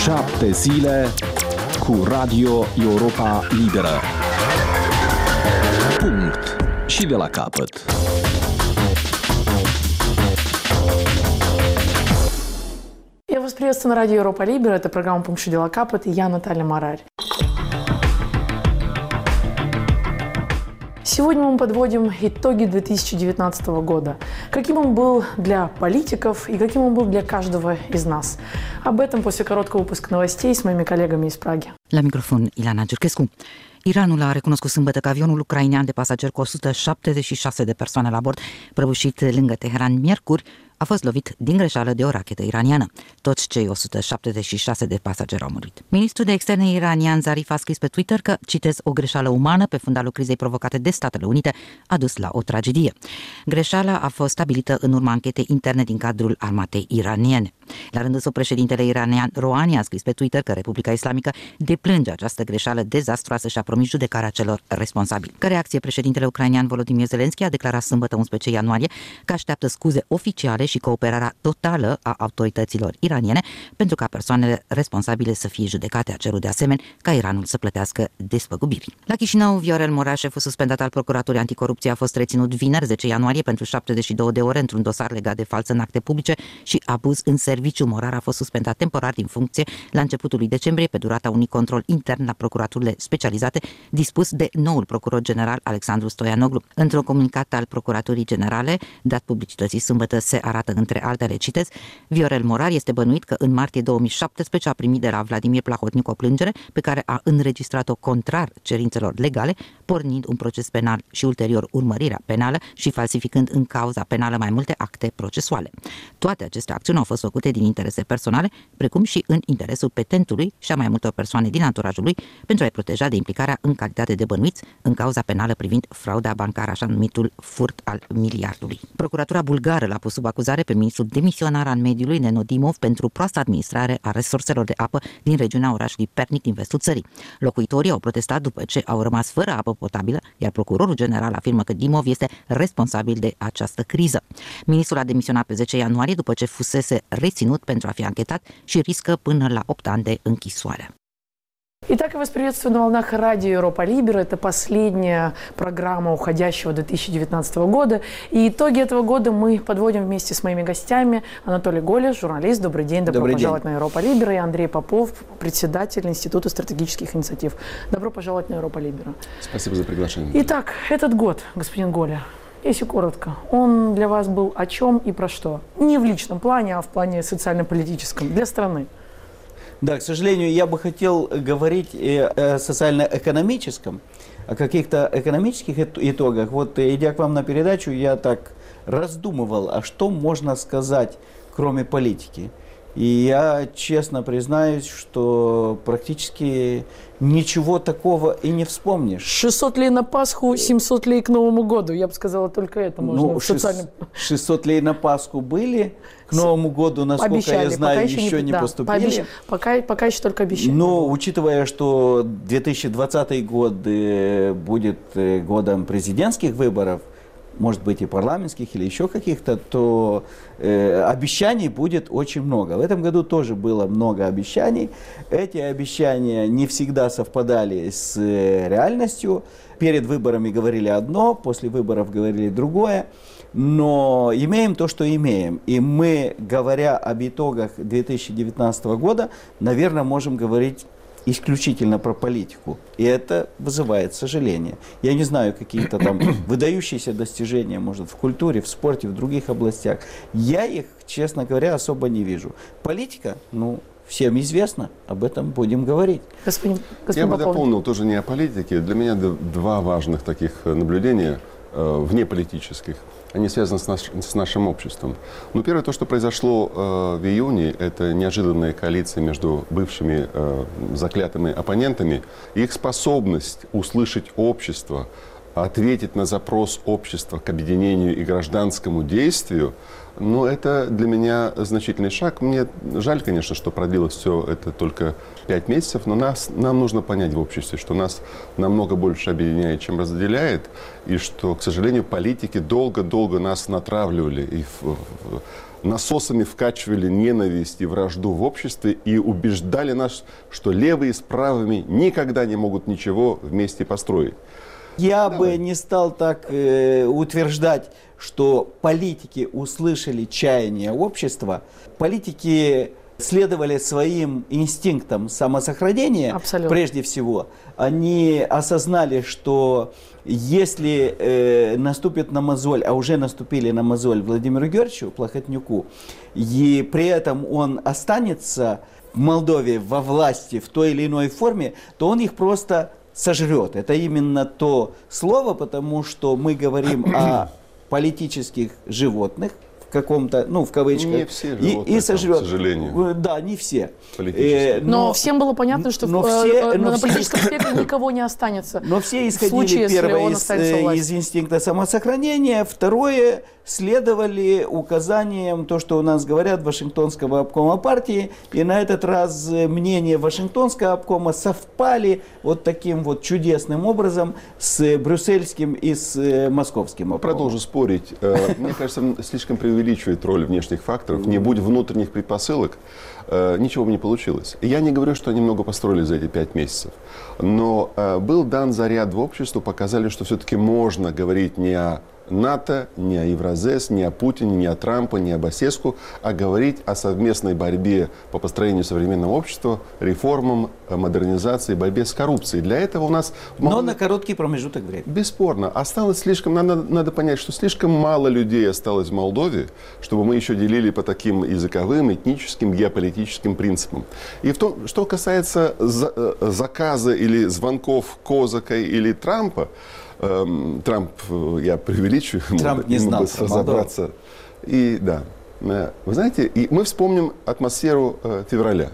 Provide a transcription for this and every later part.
7 zile cu Radio Europa Liberă. Punct. Și de la capăt. Я вас приветствую на радио Европа Либера. Это программа «Пункт Ши дела Капот» и я, Наталья Марарь. Сегодня мы подводим итоги 2019 года. Каким он был для политиков и каким он был для каждого из нас. Об этом после короткого выпуска новостей с моими коллегами из Праги. La microfon, Ilana Giurchescu. Iranul a recunoscut sâmbătă că avionul ucrainean de pasageri cu 176 de persoane la bord, prăbușit lângă Teheran miercuri, a fost lovit din greșeală de o rachetă iraniană. Toți cei 176 de pasageri au murit. Ministrul de externe iranian Zarif a scris pe Twitter că, citez, o greșeală umană pe fundalul crizei provocate de Statele Unite a dus la o tragedie. Greșeala a fost stabilită în urma anchetei interne din cadrul armatei iraniene. La rândul său, președintele iranian Rouhani a scris pe Twitter că Republica Islamică deplânge această greșeală dezastroasă și a promis judecarea celor responsabili. Ca reacție, președintele ucrainean Volodymyr Zelensky a declarat sâmbătă 11 ianuarie că așteaptă scuze oficiale și cooperarea totală a autorităților iraniene pentru ca persoanele responsabile să fie judecate. A cerut de asemenea ca Iranul să plătească despăgubiri. La Chișinău, Viorel Morea, șeful suspendat al Procuraturii Anticorupție, a fost reținut vineri 10 ianuarie pentru 72 de ore într-un dosar legat de falsă în acte publice și abuz în serviciu. Morar a fost suspendat temporar din funcție la începutul lui decembrie pe durata unui control intern la procuraturile specializate dispus de noul procuror general Alexandru Stoianoglu. Într-un comunicat al Procuraturii Generale dat publicității sâmbătă se arată, între altele, citez, Viorel Morar este bănuit că în martie 2017 a primit de la Vladimir Plahotniuc o plângere pe care a înregistrat-o contrar cerințelor legale, pornind un proces penal și ulterior urmărirea penală și falsificând în cauza penală mai multe acte procesuale. Toate aceste acțiuni au fost făcute din interese personale, precum și în interesul petentului și a mai multor persoane din anturajul lui pentru a-i proteja de implicarea în calitate de bănuiți în cauza penală privind frauda bancară, așa numitul furt al miliardului. Procuratura bulgară l-a pus sub acuzare pe ministrul demisionar al mediului, Neno Dimov, pentru proastă administrare a resurselor de apă din regiunea orașului Pernic din vestul țării. Locuitorii au protestat după ce au rămas fără apă potabilă, iar procurorul general afirmă că Dimov este responsabil de această criză. Ministrul a demisionat pe 10 ianuarie după ce fusese reținut pentru a fi anchetat și riscă până la 8 ani de închisoare. Итак, я вас приветствую на волнах радио Европа Либера. Это последняя программа уходящего 2019 года. И итоги этого года мы подводим вместе с моими гостями. Анатолий Голеш, журналист. Добрый день. Добро пожаловать на Европа Либера. И Андрей Попов, председатель Института стратегических инициатив. Добро пожаловать на Европа Либера. Спасибо за приглашение. Итак, этот год, господин Голя, если коротко, он для вас был о чем и про что? Не в личном плане, а в плане социально-политическом, для страны. Да, к сожалению, я бы хотел говорить о социально-экономическом, о каких-то экономических итогах. Вот, идя к вам на передачу, я так раздумывал, а что можно сказать, кроме политики. И я честно признаюсь, что практически ничего такого и не вспомнишь. 600 лей на Пасху, 700 лей к Новому году. Я бы сказала, только это можно. 600 лей на Пасху были, к Новому году, насколько обещали, я знаю, еще не поступили. Пока еще только обещали. Но учитывая, что 2020 год будет годом президентских выборов, может быть и парламентских или еще каких-то, то обещаний будет очень много. В этом году тоже было много обещаний. Эти обещания не всегда совпадали с реальностью. Перед выборами говорили одно, после выборов говорили другое. Но имеем то, что имеем. И мы, говоря об итогах 2019 года, наверное, можем говорить исключительно про политику. И это вызывает сожаление. Я не знаю, какие-то там выдающиеся достижения, может, в культуре, в спорте, в других областях. Я их, честно говоря, особо не вижу. Политика, всем известно, об этом будем говорить. Я бы дополнил тоже не о политике. Для меня два важных таких наблюдения, внеполитических. Они связаны с нашим обществом. Первое, то, что произошло в июне, это неожиданная коалиция между бывшими заклятыми оппонентами. Их способность услышать общество, ответить на запрос общества к объединению и гражданскому действию, это для меня значительный шаг. Мне жаль, конечно, что продлилось все это только 5 месяцев, но нам нужно понять в обществе, что нас намного больше объединяет, чем разделяет, и что, к сожалению, политики долго-долго нас натравливали и насосами вкачивали ненависть и вражду в обществе и убеждали нас, что левые с правыми никогда не могут ничего вместе построить. Я бы не стал так утверждать, что политики услышали чаяние общества. Политики следовали своим инстинктам самосохранения. Абсолютно. Прежде всего. Они осознали, что если наступит на мозоль, а уже наступили на мозоль Владимиру Георгиевичу Плохотнюку, и при этом он останется в Молдове во власти в той или иной форме, то он их просто сожрет. Это именно то слово, потому что мы говорим о политических животных, в каком-то, ну, в кавычках. Не все животные, и сожрет. к сожалению. Да, не все. Но всем было понятно, что на политическом спектре никого не останется. Но все исходили, первое, из инстинкта самосохранения, второе, следовали указаниям, то, что у нас говорят, Вашингтонского обкома партии, и на этот раз мнения Вашингтонского обкома совпали вот таким вот чудесным образом с брюссельским и с московским обкомом. Продолжу спорить. Мне кажется, слишком преувеличивает роль внешних факторов. Не будь внутренних предпосылок, ничего бы не получилось. Я не говорю, что они много построили за эти 5 месяцев. Но был дан заряд в обществу, показали, что все-таки можно говорить не о НАТО, не о Евразес, не о Путине, не о Трампе, не о Басеску, а говорить о совместной борьбе по построению современного общества, реформам, модернизации, борьбе с коррупцией. Для этого у нас... Но на короткий промежуток времени. Бесспорно. Осталось слишком... Надо понять, что слишком мало людей осталось в Молдове, чтобы мы еще делили по таким языковым, этническим, геополитическим принципам. И в том, что касается заказа или звонков Козака или Трампа, Трамп, я преувеличиваю, Трамп не знал разобраться. И да, вы знаете, и мы вспомним атмосферу февраля.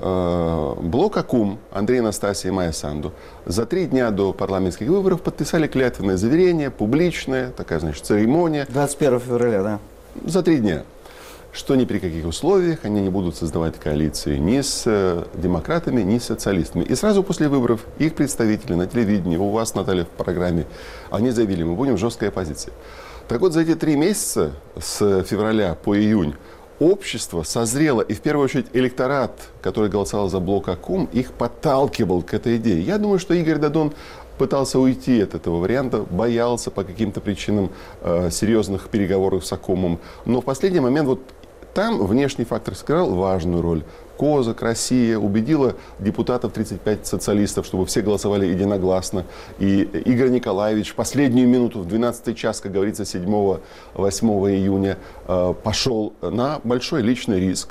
Блок АКУМ, Андрей Анастасия и Майя Санду за 3 дня до парламентских выборов подписали клятвенное заверение, публичное, такая, значит, церемония. 21 февраля, да. За 3 дня. Что ни при каких условиях они не будут создавать коалиции ни с демократами, ни с социалистами. И сразу после выборов их представители на телевидении, у вас, Наталья, в программе, они заявили, мы будем в жесткой оппозиции. Так вот, за эти 3 месяца, с февраля по июнь, общество созрело, и в первую очередь электорат, который голосовал за блок АКУМ, их подталкивал к этой идее. Я думаю, что Игорь Додон пытался уйти от этого варианта, боялся по каким-то причинам серьезных переговоров с АКУМом. Но в последний момент вот там внешний фактор сыграл важную роль. Козак, Россия убедила депутатов 35 социалистов, чтобы все голосовали единогласно. И Игорь Николаевич в последнюю минуту, в 12-й час, как говорится, 7-8 июня, пошел на большой личный риск.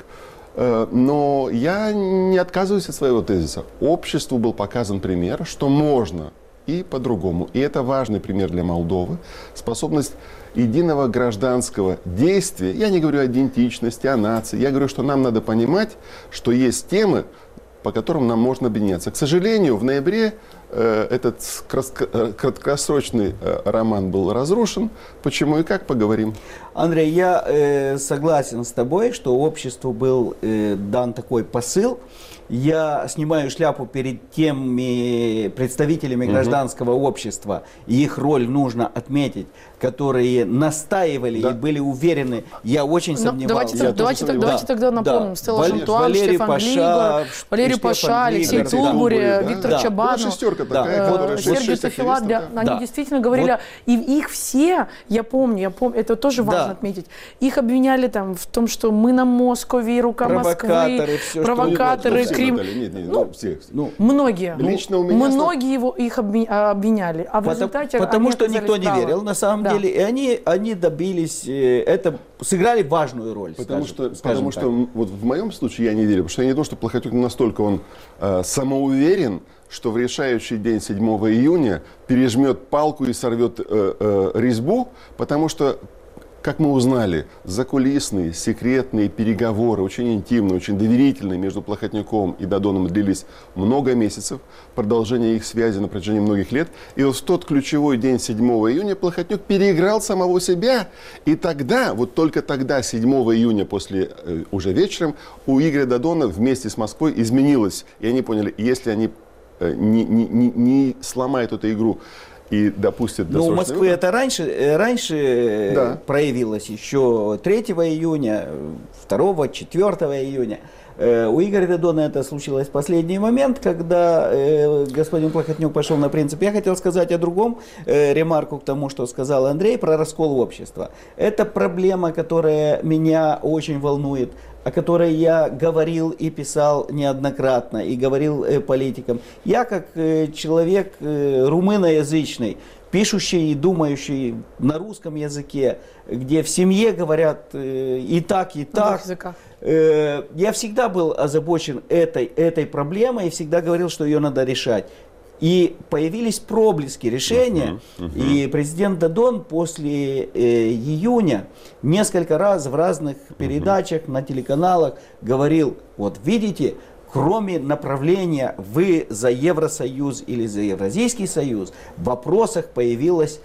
Но я не отказываюсь от своего тезиса. Обществу был показан пример, что можно и по-другому. И это важный пример для Молдовы. Способность единого гражданского действия. Я не говорю о идентичности, о нации. Я говорю, что нам надо понимать, что есть темы, по которым нам можно объединяться. К сожалению, в ноябре этот краткосрочный роман был разрушен. Почему и как, поговорим. Андрей, я согласен с тобой, что обществу был дан такой посыл. Я снимаю шляпу перед теми представителями гражданского общества, и их роль нужно отметить, которые настаивали и были уверены. Я очень сомневался. Давайте тогда напомним. Стелла Шантуан, Штефан Глигор, Валерий Паша, Алексей Тубуре, Виктор Чабанов, Сергей Софилат. Они действительно говорили, и их все, я помню, это тоже важно отметить, их обвиняли там в том, что мы на Москве, рука Москвы, провокаторы, многие. Лично у меня многие их обвиняли. А в результате потому что никто не верил, на самом деле. И они добились, это сыграли важную роль. Потому что вот в моем случае я не верю. Потому что я не думаю, что Плохотнюк настолько он самоуверен, что в решающий день 7 июня пережмет палку и сорвет резьбу, потому что, как мы узнали, закулисные, секретные переговоры, очень интимные, очень доверительные между Плохотнюком и Додоном длились много месяцев, продолжение их связи на протяжении многих лет. И вот в тот ключевой день 7 июня Плохотнюк переиграл самого себя. И тогда, вот только тогда, 7 июня, после уже вечером, у Игоря Додона вместе с Москвой изменилось. И они поняли, если они не сломают эту игру и допустит Ну, в досрочный Москве выбор. это раньше Да. проявилось, еще 3 июня, 2, 4 июня. У Игоря Додона это случилось в последний момент, когда господин Плохотнюк пошел на принцип. Я хотел сказать о другом, ремарку к тому, что сказал Андрей, про раскол общества. Это проблема, которая меня очень волнует, о которой я говорил и писал неоднократно, и говорил политикам. Я как человек румыноязычный, пишущий и думающий на русском языке, где в семье говорят и так, и так. Я всегда был озабочен этой проблемой и всегда говорил, что ее надо решать. И появились проблески решения, и президент Додон после июня несколько раз в разных передачах на телеканалах говорил, вот видите, кроме направления «вы за Евросоюз» или «за Евразийский союз», в вопросах появился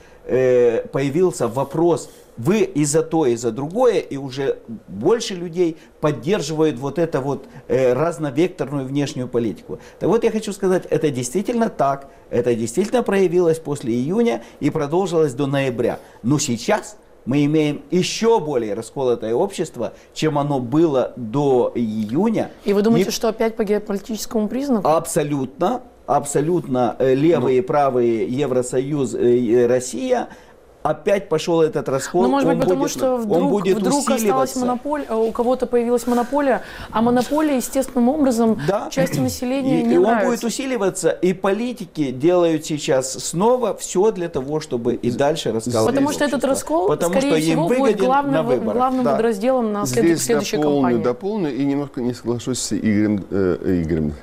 вопрос «вы и за то, и за другое», и уже больше людей поддерживают вот эту вот разновекторную внешнюю политику. Так вот, я хочу сказать, это действительно так, это действительно проявилось после июня и продолжилось до ноября. Но сейчас мы имеем еще более расколотое общество, чем оно было до июня. И вы думаете, что опять по геополитическому признаку? Абсолютно. Абсолютно левые и правые Евросоюз и Россия. Опять пошел этот раскол. Ну, может быть, потому что вдруг осталась монополия, у кого-то появилась монополия, а монополия естественным образом части населения не нравится. Он будет усиливаться, и политики делают сейчас снова все для того, чтобы и дальше расколоть. Потому что этот раскол, скорее всего, будет главным подразделом на следующей кампании. Дополню и немножко не соглашусь с Игорем.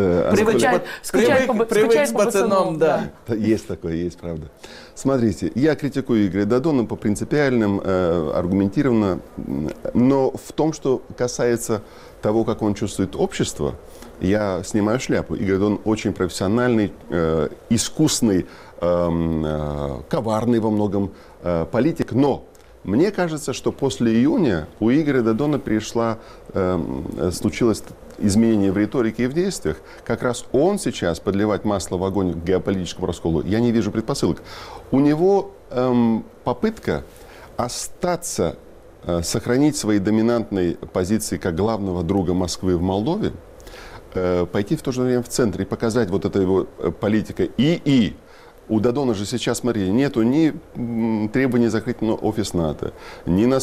Привык с пацаном, да. Есть такое, есть, правда. Смотрите, я критикую Игоря Додона по принципиальным, аргументированно, но в том, что касается того, как он чувствует общество, я снимаю шляпу. Игорь Додон очень профессиональный, искусный, коварный во многом политик, но мне кажется, что после июня у Игоря Додона случилось изменение в риторике и в действиях. Как раз он сейчас подливать масло в огонь к геополитическому расколу, я не вижу предпосылок. У него попытка остаться, сохранить свои доминантные позиции как главного друга Москвы в Молдове, пойти в то же время в центр и показать вот эта его политика и у Додона же сейчас, смотрите, нету ни требований закрыть офис НАТО, он не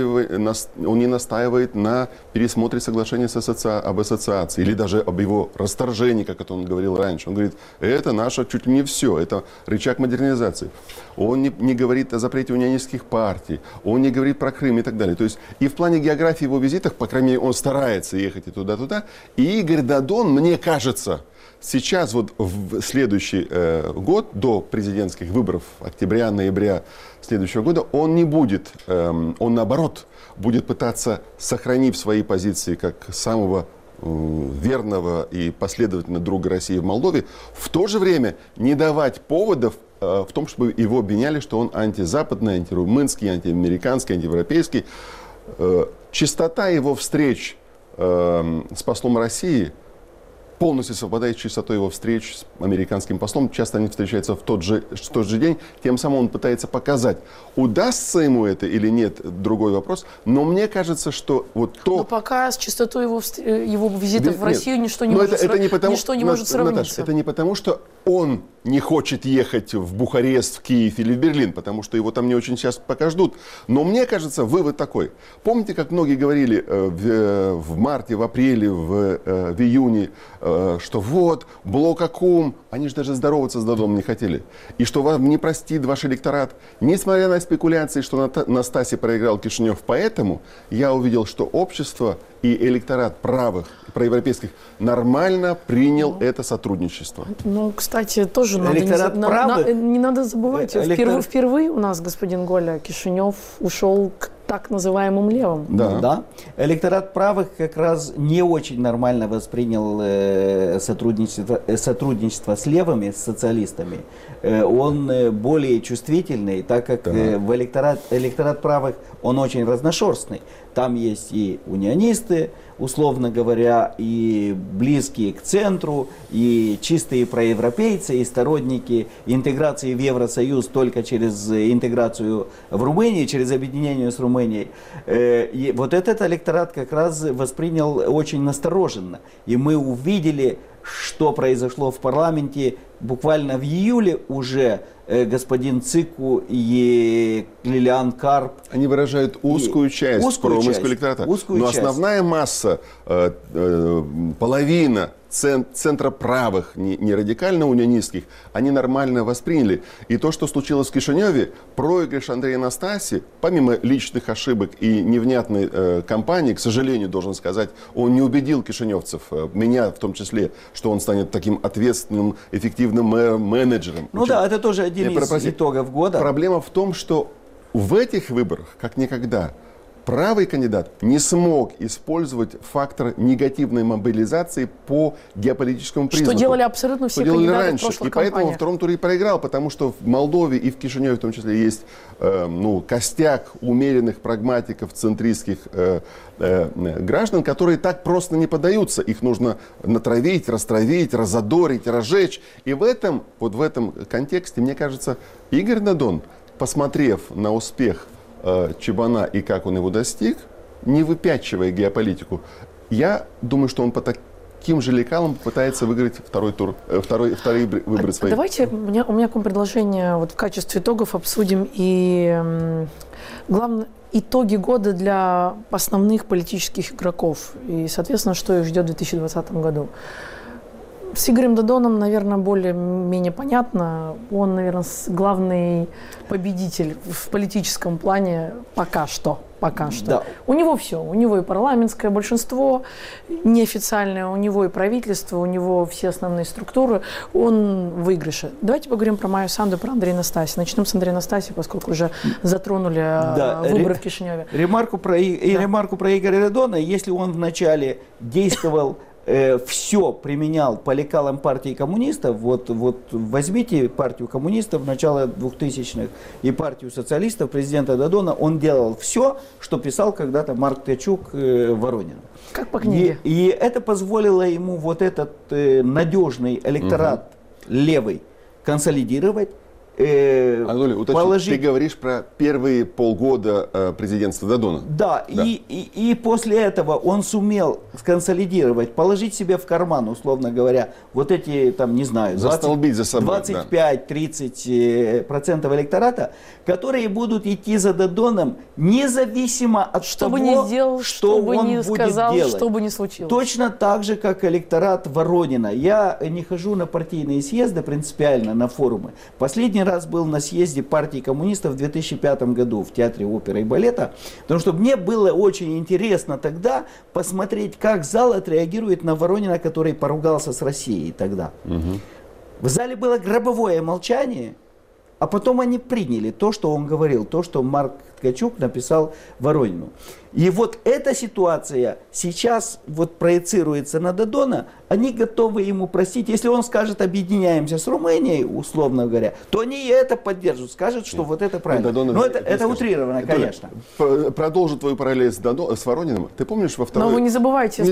настаивает на пересмотре соглашения об ассоциации или даже об его расторжении, как это он говорил раньше. Он говорит, это наше чуть ли не все, это рычаг модернизации. Он не говорит о запрете унионистских партий, он не говорит про Крым и так далее. То есть и в плане географии его визитов, по крайней мере, он старается ехать и туда-туда. И Игорь Додон, мне кажется, сейчас вот в следующий год, до президентских выборов октября-ноября следующего года, он не будет, он наоборот будет пытаться, сохранив свои позиции как самого верного и последовательного друга России в Молдове, в то же время не давать поводов в том, чтобы его обвиняли, что он антизападный, антирумынский, антиамериканский, антиевропейский. Частота его встреч с послом России полностью совпадает с частотой его встреч с американским послом. Часто они встречаются в тот же день. Тем самым он пытается показать, удастся ему это или нет, другой вопрос. Но мне кажется, что вот то... Но пока с частотой его визитов в Россию ничто не может сравниться. Наташа, это не потому, что он не хочет ехать в Бухарест, в Киев или в Берлин, потому что его там не очень сейчас пока ждут. Но мне кажется, вывод такой. Помните, как многие говорили в марте, в апреле, в июне, что вот, блок Аккум, они же даже здороваться с Додоном не хотели. И что вам не простит ваш электорат. Несмотря на спекуляции, что Настасе проиграл Кишинев, поэтому я увидел, что общество и электорат правых, проевропейских нормально принял это сотрудничество. Ну, кстати, тоже не надо забывать. Впервые у нас, господин Голя, Кишинев ушел к так называемым левым. Да. Электорат правых как раз не очень нормально воспринял сотрудничество с левыми, с социалистами. Он более чувствительный, так как в электорат правых он очень разношерстный. Там есть и унионисты, условно говоря, и близкие к центру, и чистые проевропейцы, и сторонники интеграции в Евросоюз только через интеграцию в Румынии, через объединение с Румынией. И вот этот электорат как раз воспринял очень настороженно. И мы увидели, что произошло в парламенте буквально в июле уже. Господин Цику и Лилиан Карп. Они выражают узкую часть промыслового электората. Но основная масса, половина центроправых, не радикально-унионистских, они нормально восприняли. И то, что случилось в Кишиневе, проигрыш Андрея Настаси, помимо личных ошибок и невнятной кампании, к сожалению, должен сказать, он не убедил кишиневцев, меня в том числе, что он станет таким ответственным, эффективным менеджером. Ну да, это тоже один из итогов года. Проблема в том, что в этих выборах, как никогда, правый кандидат не смог использовать фактор негативной мобилизации по геополитическому признаку. Что делали абсолютно все кандидаты раньше. в прошлых и поэтому кампаниях. во втором туре проиграл, потому что в Молдове и в Кишиневе в том числе есть костяк умеренных прагматиков, центристских граждан, которые так просто не поддаются. Их нужно натравить, растравить, разодорить, разжечь. И в этом контексте, мне кажется, Игорь Додон, посмотрев на успех Чебана и как он его достиг, не выпячивая геополитику, я думаю, что он по таким же лекалам пытается выиграть вторые выборы свои. Давайте, у меня к вам предложение, вот в качестве итогов обсудим и главное, итоги года для основных политических игроков и, соответственно, что их ждет в 2020 году. С Игорем Додоном, наверное, более-менее понятно. Он, наверное, главный победитель в политическом плане пока что. Да. У него все. У него и парламентское большинство неофициальное, у него и правительство, у него все основные структуры. Он в выигрыше. Давайте поговорим про Майю Санду, про Андрея Настаси. Начнем с Андрея Настаси, поскольку уже затронули выборы в Кишиневе. Ремарку про Игоря Додона. Если он вначале действовал, все применял по лекалам партии коммунистов, вот возьмите партию коммунистов начала 2000-х и партию социалистов президента Додона, он делал все, что писал когда-то Марк Ткачук Воронину. Как по книге. И это позволило ему вот этот надежный электорат левый консолидировать. Анатолий, уточни, ты говоришь про первые полгода президентства Додона. Да. И после этого он сумел сконсолидировать, положить себе в карман, условно говоря, вот эти, там, не знаю, 25-30% электората, которые будут идти за Додоном независимо от того, что бы ни сделал, что он не будет сказал, делать. что бы ни случилось. Точно так же, как электорат Воронина. Я не хожу на партийные съезды принципиально, на форумы. Последний раз был на съезде партии коммунистов в 2005 году в Театре оперы и балета, потому что мне было очень интересно тогда посмотреть, как зал отреагирует на Воронина, который поругался с Россией тогда. В зале было гробовое молчание, а потом они приняли то, что он говорил, то, что Марк Ткачук написал Воронину. И вот эта ситуация сейчас вот проецируется на Додона, они готовы ему простить. Если он скажет, объединяемся с Румынией, условно говоря, то они и это поддержат, скажут, что вот это правильно. Но это утрировано, конечно. Продолжу твою параллель с Ворониным. Ты помнишь во второй... Но вы не забывайте.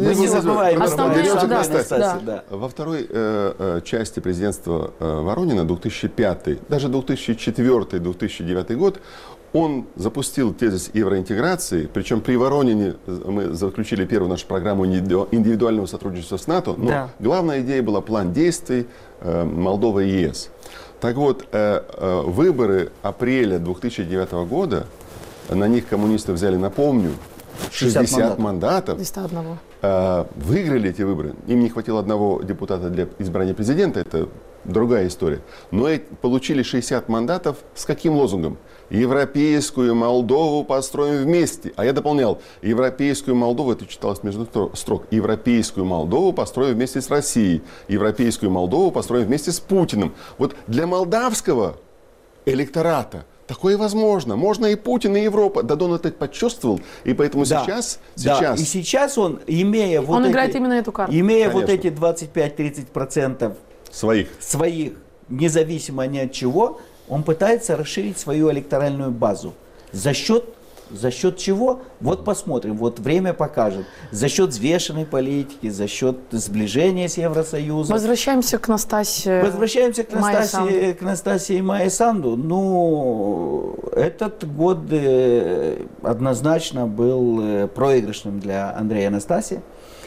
Во второй части президентства Воронина, 2005, даже 2004-2009 год, он запустил тезис евроинтеграции, причем при Воронине мы заключили первую нашу программу индивидуального сотрудничества с НАТО, но главная идея была план действий Молдовы и ЕС. Так вот, выборы апреля 2009 года, на них коммунисты взяли, напомню, 60 мандатов. Выиграли эти выборы. Им не хватило одного депутата для избрания президента, это другая история. Но получили 60 мандатов с каким лозунгом? Европейскую Молдову построим вместе. А я дополнял, европейскую Молдову, это читалось между строк, европейскую Молдову построим вместе с Россией, европейскую Молдову построим вместе с Путиным. Вот для молдавского электората такое возможно. Можно и Путин, и Европа. Додон это почувствовал, и поэтому сейчас... И сейчас он, имея вот играет именно эту карту. Имея вот эти 25-30% своих, независимо ни от чего, он пытается расширить свою электоральную базу за счет За счет чего? Вот посмотрим, вот время покажет. За счет взвешенной политики, за счет сближения с Евросоюзом. Возвращаемся к Настасье. Возвращаемся к Настасье и Майе Санду. Ну, этот год однозначно был проигрышным для Андрея Настасья.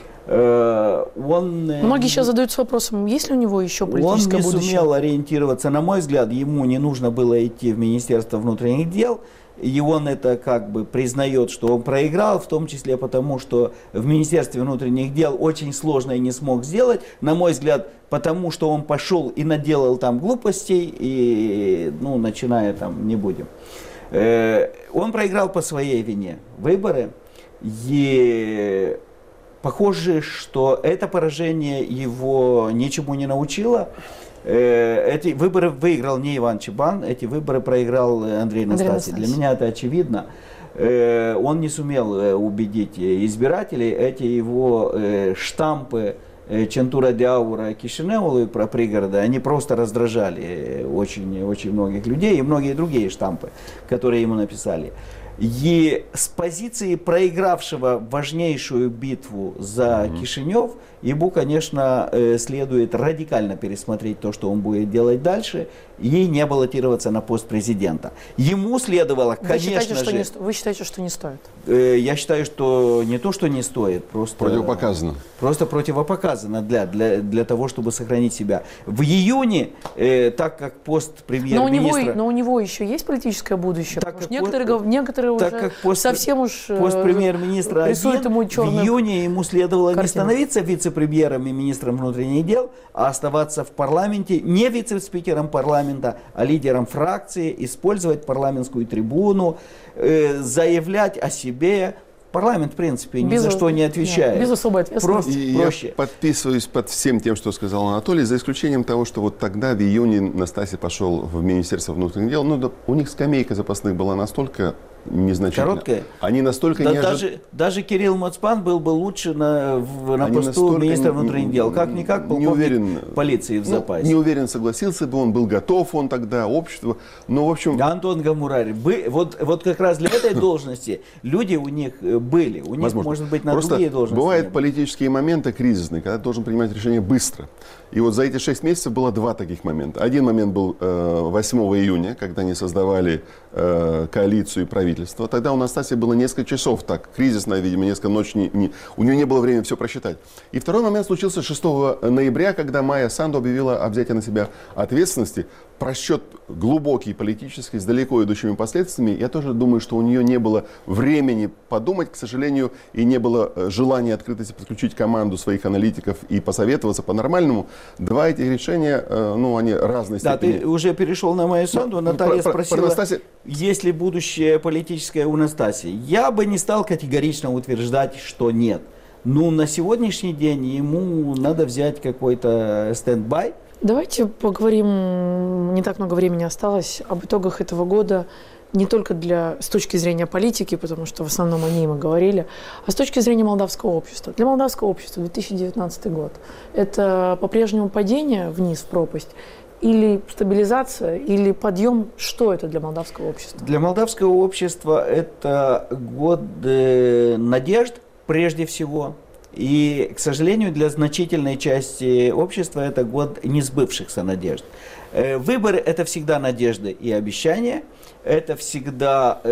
Многие сейчас задаются вопросом, есть ли у него еще политическое будущее? Он не сумел ориентироваться. На мой взгляд, ему не нужно было идти в Министерство внутренних дел. И он это как бы признает, что он проиграл, в том числе потому, что в Министерстве внутренних дел очень сложно и не смог сделать. На мой взгляд, потому что он пошел и наделал там глупостей, и, ну, начиная там, не будем. Он проиграл по своей вине выборы, и похоже, что это поражение его ничему не научило. Эти выборы выиграл не Иван Чебан, эти выборы проиграл Андрей Настасьев. Для меня это очевидно. Он не сумел убедить избирателей. Эти его штампы Чентура Диаура Кишиневу про пригороды, они просто раздражали очень многих людей и многие другие штампы, которые ему написали. И с позиции проигравшего важнейшую битву за Кишинев, ему, конечно, следует радикально пересмотреть то, что он будет делать дальше, и не баллотироваться на пост президента. Ему следовало, конечно же... Вы считаете, что не стоит? Я считаю, что не то, что не стоит, просто... Противопоказано. Просто противопоказано для того, чтобы сохранить себя. В июне, так как пост премьер-министра... Но у него еще есть политическое будущее, потому что некоторые уже совсем уж пост премьер-министра рисуют ему черную в июне ему следовало картину. Не становиться вице-премьером и министром внутренних дел, а оставаться в парламенте, не вице-спикером парламента, а лидером фракции, использовать парламентскую трибуну, заявлять о себе. Парламент, в принципе, ни за что не отвечает. Без особой ответственности. Проще. Я подписываюсь под всем тем, что сказал Анатолий, за исключением того, что вот тогда, в июне, Настасья пошел в Министерство внутренних дел. Ну, да, у них скамейка запасных была настолько незначительная. Короткая? Они настолько даже Кирилл Моцпан был бы лучше на посту министра внутренних дел. Как-никак полковник полиции в запасе. Не уверен, согласился бы он, был готов он тогда, общество. Но, в общем... Антон Гамурари, вот как раз для этой должности люди у них были. У них, возможно, может быть, на другие должности. Бывают политические моменты кризисные, когда ты должен принимать решения быстро. И вот за эти 6 месяцев было 2 таких момента. Один момент был 8 июня, когда они создавали коалицию и правительство. Тогда у Настасьи было несколько часов так, кризисная, видимо, несколько ночей, у нее не было времени все просчитать. И второй момент случился 6 ноября, когда Майя Санду объявила о взятии на себя ответственности. Просчет глубокий, политический, с далеко идущими последствиями. Я тоже думаю, что у нее не было времени подумать, к сожалению, и не было желания открытости подключить команду своих аналитиков и посоветоваться по-нормальному. 2 этих решения, ну, они разной степени. Да, ты уже перешел на Майю Санду. Наталья спросила, есть ли будущее политическое у Настасьи. Я бы не стал категорично утверждать, что нет. Но на сегодняшний день ему надо взять какой-то стендбай. Давайте поговорим, не так много времени осталось, об итогах этого года, не только с точки зрения политики, потому что в основном о ней мы говорили, а с точки зрения молдавского общества. Для молдавского общества 2019 год – это по-прежнему падение вниз в пропасть, или стабилизация, или подъем? Что это для молдавского общества? Для молдавского общества это год надежд, прежде всего. И, к сожалению, для значительной части общества это год несбывшихся надежд. Выборы – это всегда надежды и обещания. Это всегда,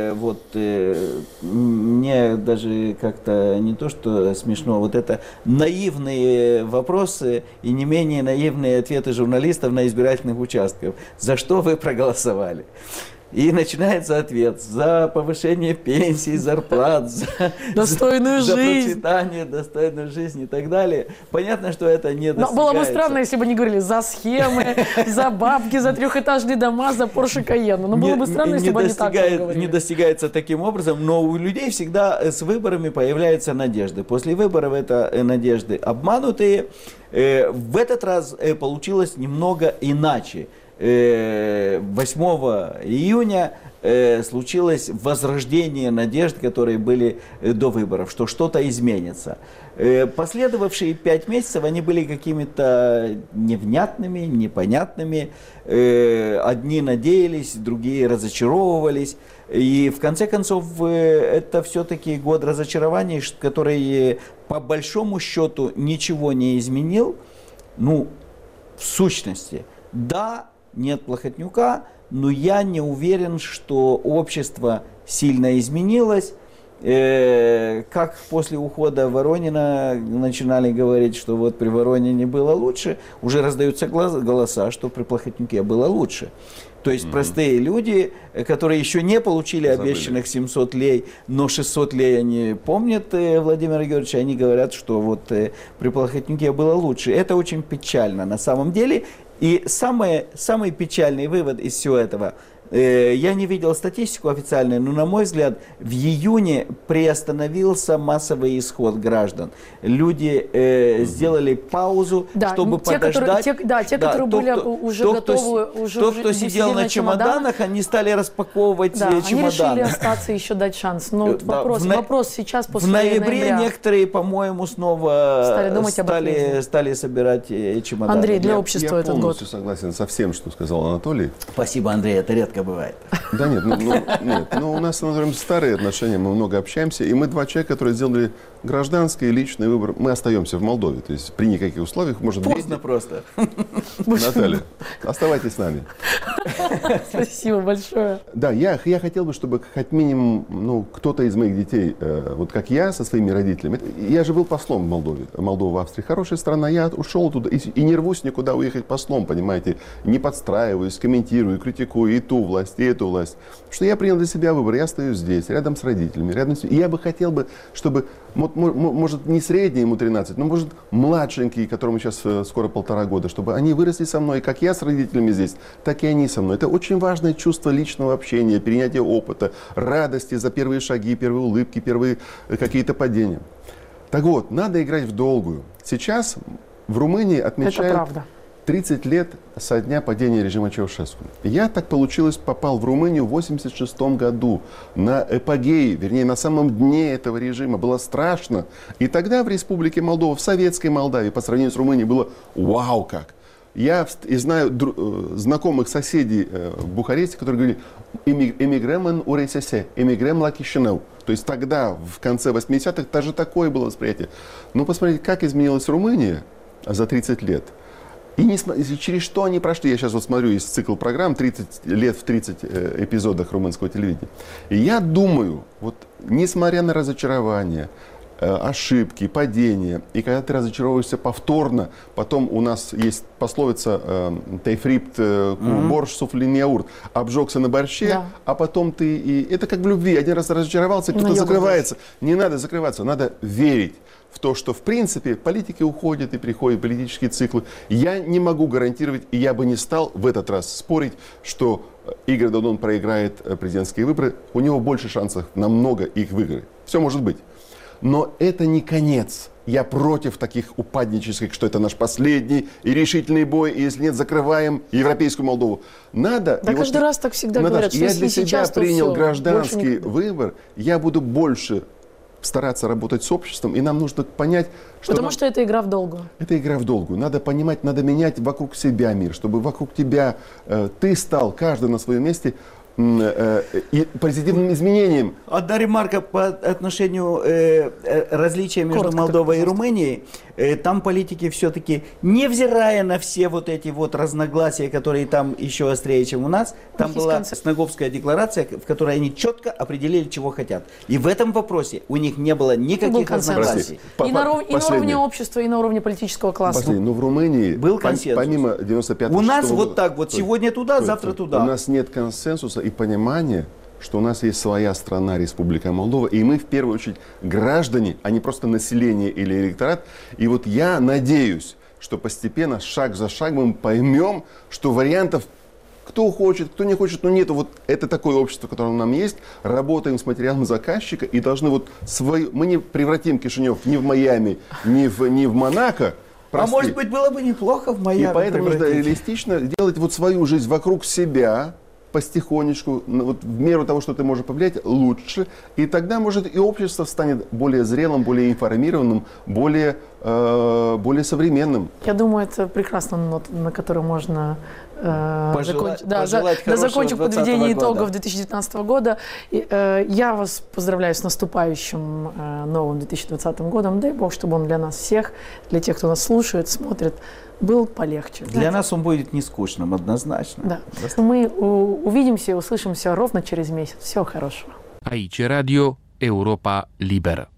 мне даже как-то не то, что смешно, вот это наивные вопросы и не менее наивные ответы журналистов на избирательных участках. За что вы проголосовали? И начинается ответ: за повышение пенсий, зарплат, за достойную жизнь, за процветание, достойную жизнь и так далее. Понятно, что это не достигается. Но было бы странно, если бы они говорили за схемы, за бабки, за трехэтажные дома, за Porsche Cayenne. Но было бы странно, если бы они так говорили. Не достигается таким образом, но у людей всегда с выборами появляются надежды. После выборов это надежды обманутые. В этот раз получилось немного иначе. 8 июня случилось возрождение надежд, которые были до выборов, что что-то изменится. Последовавшие 5 месяцев, они были какими-то невнятными, непонятными. Одни надеялись, другие разочаровывались. И в конце концов, это все-таки год разочарований, который по большому счету ничего не изменил. Ну, в сущности, да, нет Плохотнюка, но я не уверен, что общество сильно изменилось. Как после ухода Воронина начинали говорить, что вот при Воронине было лучше, уже раздаются голоса, что при Плохотнюке было лучше. То есть простые люди, которые еще не получили обещанных 700 лей, но 600 лей они помнят Владимира Георгиевича, они говорят, что вот при Плохотнюке было лучше. Это очень печально на самом деле. И самый печальный вывод из всего этого, я не видел статистику официальную, но, на мой взгляд, в июне приостановился массовый исход граждан. Люди сделали паузу, чтобы подождать. Те, которые были уже готовы, кто сидел на чемоданах, они стали распаковывать чемоданы. Они решили остаться, еще дать шанс. Но вопрос сейчас, после ноября. В ноябре некоторые, по-моему, снова стали собирать чемоданы. Андрей, для общества этот год. Я полностью согласен со всем, что сказал Анатолий. Спасибо, Андрей, это редко бывает. Да нет, у нас с Анатолием старые отношения, мы много общаемся, и мы 2 человека, которые сделали гражданский и личный выбор. Мы остаемся в Молдове, то есть при никаких условиях может быть. Поздно просто. Наталья, оставайтесь с нами. Спасибо большое. Да, я хотел бы, чтобы хоть минимум кто-то из моих детей, вот как я со своими родителями, я же был послом в Молдове, Молдова, Австрия, хорошая страна, я ушел туда и не рвусь никуда уехать послом, понимаете, не подстраиваюсь, комментирую, критикую и ту власть, и эту власть. Потому что я принял для себя выбор, я остаюсь здесь, рядом с родителями, рядом с... И я бы хотел бы, чтобы, может, не средний ему 13, но, может, младшенький, которому сейчас скоро 1,5 года, чтобы они выросли со мной, как я с родителями здесь, так и они со мной. Это очень важное чувство личного общения, перенятия опыта, радости за первые шаги, первые улыбки, первые какие-то падения. Так вот, надо играть в долгую. Сейчас в Румынии отмечают 30 лет со дня падения режима Чаушеску. Я, так получилось, попал в Румынию в 1986 году на эпогее, вернее, на самом дне этого режима. Было страшно. И тогда в Республике Молдова, в советской Молдавии, по сравнению с Румынией, было вау как. Я знаю знакомых соседей в Бухаресте, которые говорили «эмигремен УРСС», «эмигрем ла Кишинев». То есть тогда, в конце 80-х, даже такое было восприятие. Но посмотрите, как изменилась Румыния за 30 лет. И через что они прошли, я сейчас вот смотрю, есть цикл программ 30 лет в 30 эпизодах румынского телевидения. И я думаю, вот несмотря на разочарование, ошибки, падения, и когда ты разочаровываешься повторно, потом у нас есть пословица «тейфрипт борщ суфлиньяурт», обжегся на борще, да. А потом ты, и это как в любви, один раз разочаровался, кто-то закрывается. Не надо закрываться, надо верить в то, что в принципе политики уходят и приходят политические циклы. Я не могу гарантировать, и я бы не стал в этот раз спорить, что Игорь Додон проиграет президентские выборы. У него больше шансов намного их выиграть. Все может быть. Но это не конец. Я против таких упаднических, что это наш последний и решительный бой, и если нет, закрываем европейскую Молдову. Надо. Да каждый раз так всегда говорят, что я если для себя сейчас, принял все, гражданский выбор, я буду больше стараться работать с обществом, и нам нужно понять, что... Потому что это игра в долгую. Это игра в долгую. Надо понимать, надо менять вокруг себя мир, чтобы вокруг тебя ты стал, каждый на своем месте, и позитивным изменением. Одна ремарка по отношению различия между Молдовой и Румынией. Там политики все-таки, невзирая на все вот эти вот разногласия, которые там еще острее, чем у нас, там была Снаговская декларация, в которой они четко определили, чего хотят. И в этом вопросе у них не было никаких разногласий. И на уровне общества, и на уровне политического класса. Но в Румынии, был консенсус. Помимо 95-го... У нас вот так вот, сегодня туда, завтра туда. У нас нет консенсуса и понимания, что у нас есть своя страна, Республика Молдова, и мы в первую очередь граждане, а не просто население или электорат. И вот я надеюсь, что постепенно, шаг за шагом, мы поймем, что вариантов кто хочет, кто не хочет, но нету. Вот это такое общество, которое у нас есть. Работаем с материалом заказчика и должны вот мы не превратим Кишинев ни в Майами, ни в Монако. А может быть, было бы неплохо в Майами. И поэтому нужно реалистично делать вот свою жизнь вокруг себя, потихонечку, вот в меру того, что ты можешь повлиять, лучше. И тогда, может, и общество станет более зрелым, более информированным, более современным. Я думаю, это прекрасная нота, на которой можно закончив подведение итогов 2019 года. Я вас поздравляю с наступающим новым 2020 годом. Дай Бог, чтобы он для нас всех, для тех, кто нас слушает, смотрит, был полегче. Для нас он будет не скучным, однозначно. Да. Мы увидимся и услышимся ровно через месяц. Всего хорошего. Aici Radio Europa Liberă.